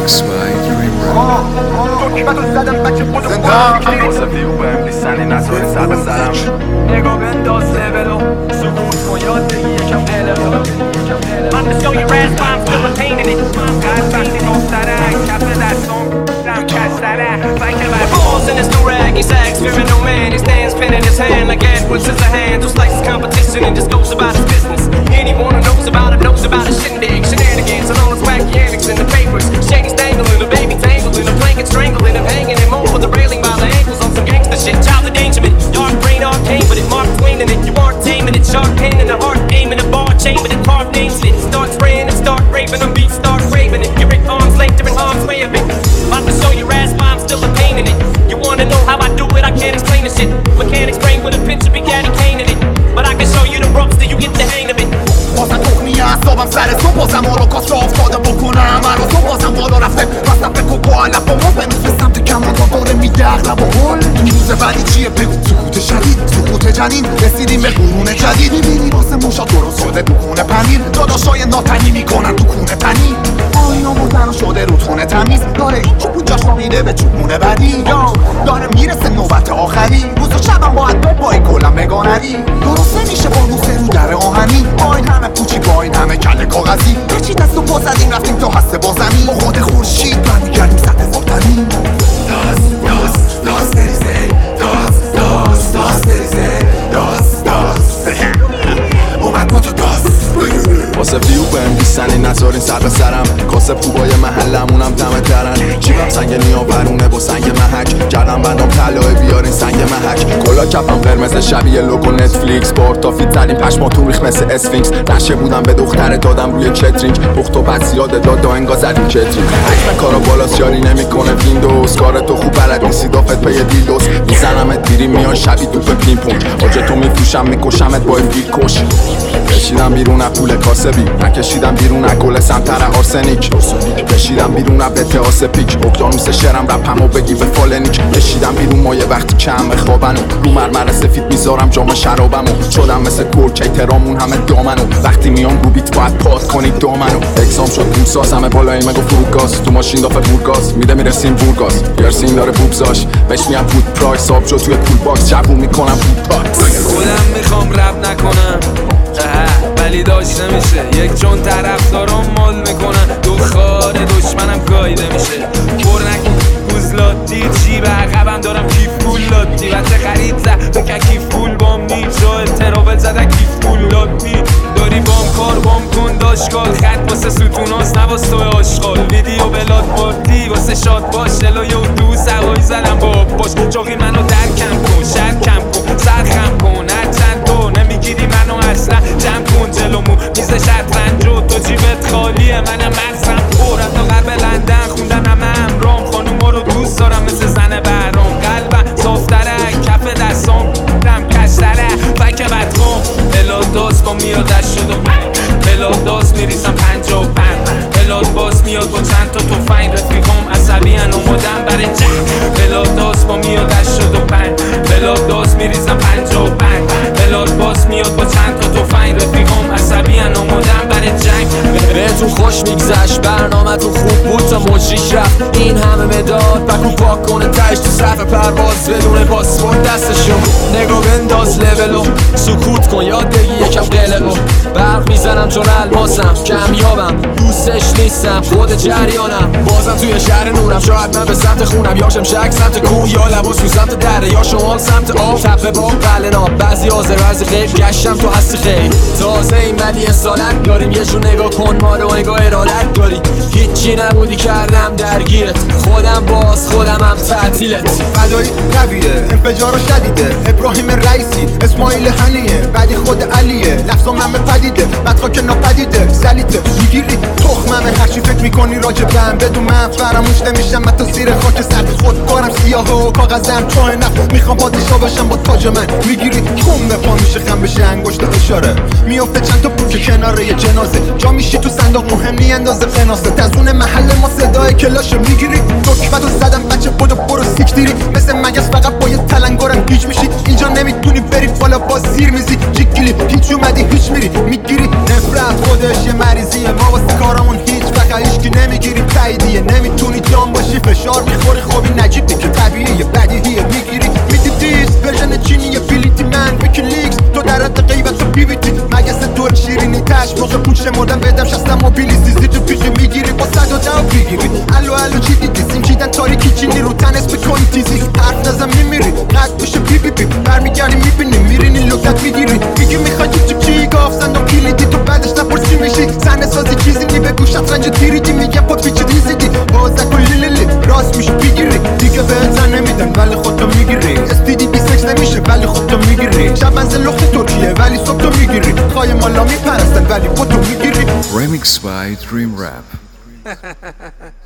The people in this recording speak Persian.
Mix by Dream Rap. دکمتو زدم بچه بودو واسه ویو بهم لیسنی نذاری سر به سرم نگاه بنداز لولو سکوت کن یاد بگی یکم قلقو I'm to show your ass why I'm still a pain in it. God fucking off that ass, cap of that song. Down catch that ass, like him at balls in his durag. He's axe, fearing no man. He stands pinning his hand like Edward Scissorhands. Who slices competition and just goes about his business. Anyone who knows about his shindig, shenanigans, and all his wacky antics in the papers. Shady's dangling, a baby tangling, a blanket strangling, him hanging him over the railing by the ankles on some gangster shit. Child endangerment, dark brain arcane, but it Mark Twain in it. You aren't taming it, sharp pain in the heart, aiming a bar chamber that carved names in it. Start spraying and start raving, a beat start craving it. You're at arm's length, different arms way of it. About to show your ass why I'm still a pain in it. You wanna know how I do it? I can't explain the shit. Mechanics brain with a picture, big daddy cane in it. But I can show you the ropes till you get the hang of it. بازم تخمی اعصابم سر صبح بازم هولوکاست را افتاده بکنم مرا تو بازم بالا رفته بستم فکر با علف با موز بنوز به سمت کمانگاه داره میده اغلب و هل این روز بعدی چیه بگو سکوت شدید سکوت جنین رسیدیم به قرون جدید میبینی واسه موشا درست شده دکونه پنیر داداشای ناتنی میکنن تو کونه پنیر آینا بردن شده رودخونه تمیز داره این چوب اونجاش را میده به چوبونه بدی داره میرسه نوبت آخری روز و شبم باید ببایی کلم بگانری درست نمیشه با نوخه رو در آهنی با این همه پوچی با این همه کل کاغذی هرچی دست و پا زدیم رفتیم تا هسته با زمین با خود خورشید برمیگردیم سطح زادنی واسه ویو بهم بیستنی نذارین سر به سرم کاسب خوبای محلمونم دمه درن جیبم سنگ نیاورونه با سنگ محک کردم بندم طلای بیارین سنگ محک کلا کفم قرمز شبیه لوگو نتفلیکس بارتافی زدیم پشماتون ریخ مثل اسفینکس نشه بودم به دختر دادم روی کترینگ بخت و بد زیاده داد انگا زدیم کترینگ حجم کارا بالاست یاری نمیکنه ویندوز کار تو خوب بلد نیستی دافت پی دیلدوز میزنمت بیری میان شبی تو به پین پونگ آجه تو میفروشم میکشمت با این بیلکش کشیدم بیرون از پول کاسبی نکشیدم بیرون از گل سمتر آرسنیک کشیدم بیرون از بته آسپیک اقیانوس شرم رپمو بگی به فالنیک کشیدم بیرون مایه وقتی کم بخوابنو رو مرمر سفید میذارم جام شرابمو شدم مثل گرکی ترامون همه دامنو وقتی میام رو بیت باید پاس کنید دامنو اگزام شد بورساز همه بالایی مگو فروگاز تو ماشین دافه بورگاز میده میرسیم بورگاز پیرسین داره بوبزاش بهش میام پود پرایس آب جو توی پول باکس جوون میکنم پود پاکس خودم میخوام رپ نکنم ولی داشت نمیشه یک چون طرفدارم مال میکنن دخار دشمنم گایده میشه پر نکن گوزلاتی چی به عقبم دارم کیف پول لاتی بچه خرید زد بکن کیف پول بام نیست جای تراول زدن کیف پول لاتی داری بام کار بام کن داشکال خط واسه ستوناست نواس توی آشغال ویدیو بلاد پارتی واسه شاد باش دلای و دو سوایی زدم با باش چاقی منو درکم کن شد کم کن سرخم کن هر چند تو نمیگیری منو اصلا جمع کن جلومو میز شطرنج و تو جیبت خالیه منم مغزم پرم تا غرب لندن خوندن همه امرام خانوما رو دوست دارم مثل زن برام قلبم صافتره کف دستام دم کشتره فک بدخام بلاداز با میاد شد و بلاداز میریزم 55 بلاد باز میاد با چند تا توفنگ رفیقام عصبی ان اومدم برای جنگ بلاداز با میاد 85 بلاداز میریزم 55 بلاد باز میاد با چند تا توفنگ رفیقام عصبی ان اومدم برای جنگ بهتون خوش میگذشت برنامه تو خوب بود تا مجریش رفت این همه مداد بکو پاک کنه تایش تو صف پرواز بدون پاسپورت دستشون نگاه بنداز لولو سکوت کن یاد بگی یکم قلقو برق میزنم چون الماسم کمیابم دوستش نیستم خود جریانم بازم توی شهر نورم شاید من به سمت خونم یا شمشک سمت کوه یا لباس تو سمت دره یا شمال سمت آب تپه با قلناب بعضی آزر بعضی غیب گشتم تو هستی خیلی تازه این ولی اصالت داریم یه جون نگاه کن ما رو نگاه ارادت داری هیچی نبودی کردم درگیرت خودم باز خودم هم تعطیلت فدایی قویه انفجار شدیده ابراهیم رئیسی اسماعیل هنیه بعدی خود علیه لفظم همه پدیده بدخوا که ناپدیده سلیته میگیری تخممه هرچی فکر میکنی راجبم بدون من فراموش نمیشم من تو زیر خاک سرد خود کارم سیاه و کاغذم چاه نفت میخوام پادشاه باشم با تاج من میگیری خون به پا میشه خم بشه انگشت اشاره میفته چند تا پوچه کنار یه جنازه جا میشی تو صندوق مهم نی اندازه قناسه تزون محل ما صدای کلاشه میگیری دکمتو زدم بچه بودو برو سیکتیری مثل مگس فقط با یه تلنگارم گیج میشی اینجا نمیتونی بری بالا با زیر میزی جیگلی هیچ اومدی هیچ میری میگیری نفرت خودش یه مریضیه ما واسه کارمون هیچ وقت هیچکی نمیگیریم تاییدیه نمیتونی 8 موقع پوچ شمردم بدم شستم موبیلیستی زیر پیقی میگیری با 110 بگیری الو چی دیدی سیم چیدن تاریکی چینی رو تنس بکنی تیزی حرف نزم میمیری قد بشه بی بی بی برمیگردی میبینی میرینی لذت میگیری میگی میخوای چی گاف زندم کلیدی تو بعدش نپرسی میشی صحنه سازی چیزی نی به گوشت رنج تیریدی میگم پات پیچ ریزیدی بازه کلی لیلی راست میشه بگیری دیگه بهت زن نمیدن ولی خودتو میگیری اسپیدی 26 نمیشه ولی خودتو میگیری شب منزل لخت ترکیه ولی صبح تو میگیری خواهی مالا میپرستن ولی خودتو میگیری Remix by Dream Rap.